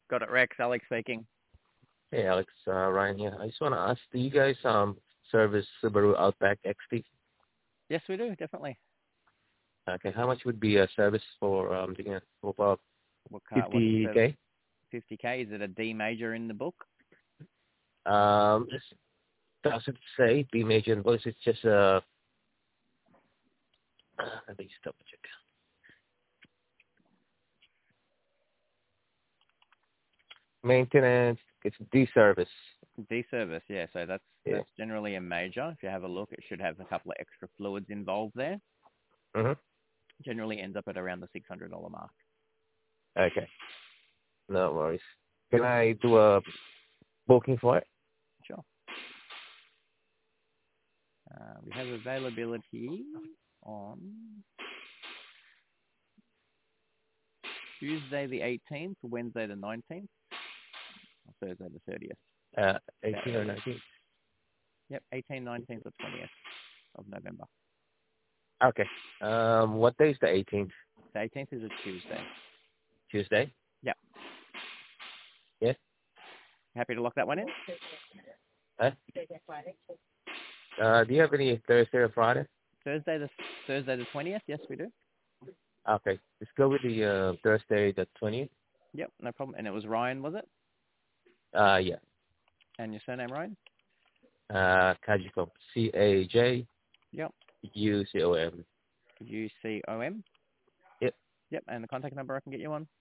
Got it, Rex. Alex speaking. Hey, Alex, Ryan here. I just want to ask, do you guys service Subaru Outback XT? Yes, we do, definitely. Okay, how much would be a service for for about What car? What's the service? 50K? 50K. Is it a D major in the book? It doesn't say B major invoice. It's just let me just double check. Maintenance. It's D service. D service, yeah. So that's Yeah. generally a major. If you have a look, it should have a couple of extra fluids involved there. Mhm. Generally ends up at around the $600 mark. Okay. No worries. Can I do a booking for it? Sure. We have availability on Tuesday the 18th, Wednesday the 19th, or Thursday the 30th. 18 or 19? Yep, 18th, 19th, or 20th of November. Okay. What day is the 18th? The 18th is a Tuesday. Tuesday? Yep. Yeah. Happy to lock that one in? Huh? Do you have any Thursday or Friday? Thursday the 20th? Yes, we do. Okay. Let's go with the Thursday the 20th. Yep, no problem. And it was Ryan, was it? Yeah. And your surname, Ryan? Kajicom. CAJUCOM. Yep. UCOM? Yep. Yep, and the contact number I can get you on?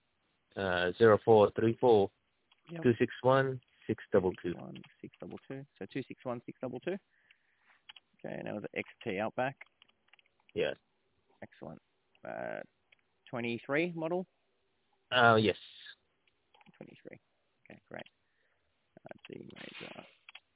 0434 Yep. 261 622. 622. So 261 622. Okay, and that was an XT Outback. Yeah. Excellent. 23 model? Yes. 23. Okay, great. D major.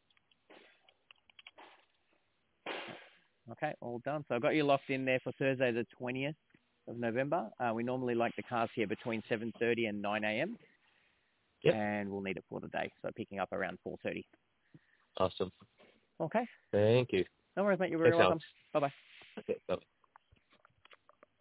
Okay, all done. So I've got you locked in there for Thursday the 20th of November. We normally like the cars here between 7:30 and 9 a.m. Yep. And we'll need it for the day. So picking up around 4:30. Awesome. Okay. Thank you. No worries, mate. You're very Thanks, welcome. Alex. Bye-bye. Okay, bye.